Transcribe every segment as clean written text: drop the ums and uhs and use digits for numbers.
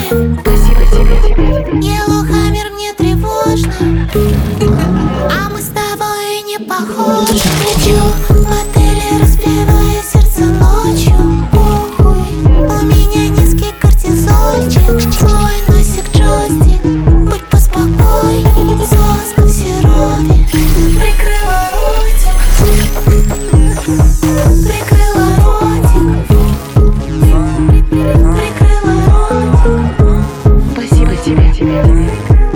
Спасибо тебе. Йеллоухаммер, мне тревожно, а мы с тобой не похожи. Кричу в отеле, разбивая сердце ночью. Похуй, у меня низкий кортизольчик. Свой носик джойстик, будь поспокойней. Соска в сиропе, прикрыла ротик. Прикрыла ротик. Прикрыла ротик. Спасибо тебе.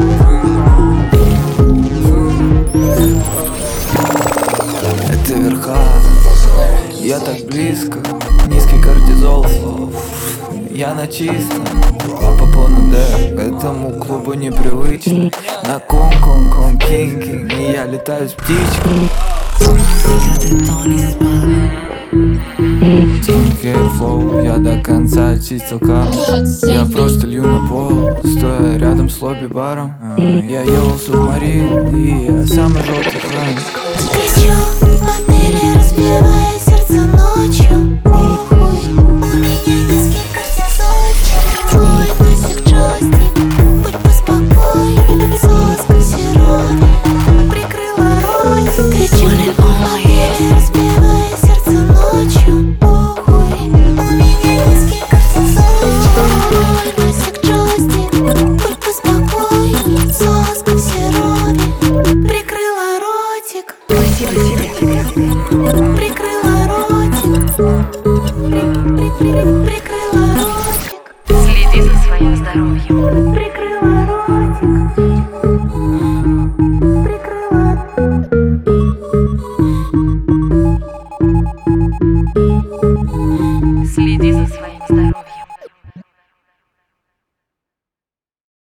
Это верха, я так близко. Низкий кортизол слов, я на чистом. А по плану Д, к этому клубу непривычно. На кон-кон-кон-кинг, и я летаю с птичкой. Skincare flow, я до конца очистил карму. Я просто лью на пол, стоя рядом с лобби-баром. Я ел субмарин, и я самый желтый хранник. Кричу в отеле, разбивая сердце ночью. Похуй, у меня низкий кортизольчик. Твой носик джойстик, будь поспокойней. Соска в сиропе, прикрыла ротик. Кричу в отеле, разбивая сердце ночью. Похуй, у меня низкий кортизольчик. Твой носик джойстик, будь поспокойней. Соска в сиропе, прикрыла ротик. Спасибо тебе. Прикрыла ротик. Прикрыла ротик. Следи за своим здоровьем. Прикрыла ротик. Прикрыла. Следи за своим